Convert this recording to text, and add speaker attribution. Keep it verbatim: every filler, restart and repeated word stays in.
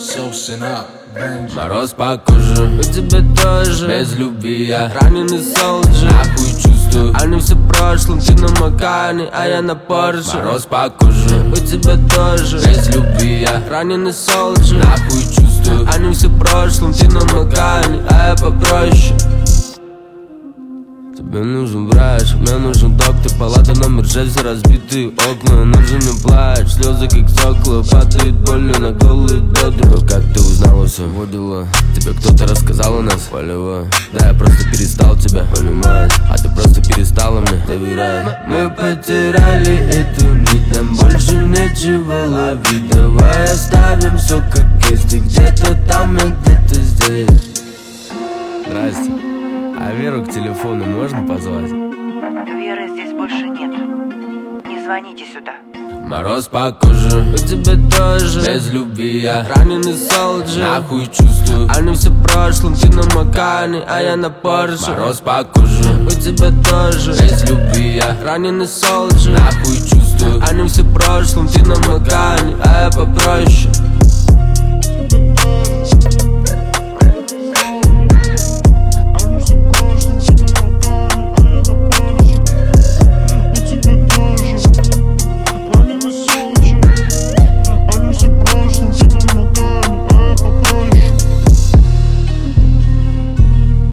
Speaker 1: Мороз по коже, у тебя тоже. Без любви я раненый солджер. Нахуй чувствую, они все в прошлом. Ты на Макане, а я на Порше. Мороз по коже, у тебя тоже. Без любви я раненый солджер. Нахуй чувствую, они все в прошлом. Ты на Макане, а я попроще. Тебе нужен врач, мне нужен доктор. Палата номер шесть, все разбитые окна. Нужен мне плач, слезы как сокола. Падает болью на голые бедра. Как ты узнала все, водила? Тебе кто-то рассказал о нас, полевой. Да, я просто перестал тебя понимать, а ты просто перестала мне доверять. Мы потеряли эту нить, нам больше нечего ловить. Давай оставим все как есть. Ты где-то там, я где-то здесь. Здрасте. А Веру к телефону можно позвать?
Speaker 2: Веры здесь больше нет. Не звоните сюда.
Speaker 1: Мороз по коже, у тебя тоже. Без любви я раненый солджер. Нахуй чувствую, они все в прошлом. Ты на Макане, а я на Порше. Мороз по коже, у тебя тоже. Без любви я раненый солджер. Нахуй чувствую, они все в прошлом. Ты на Макане, а я попроще.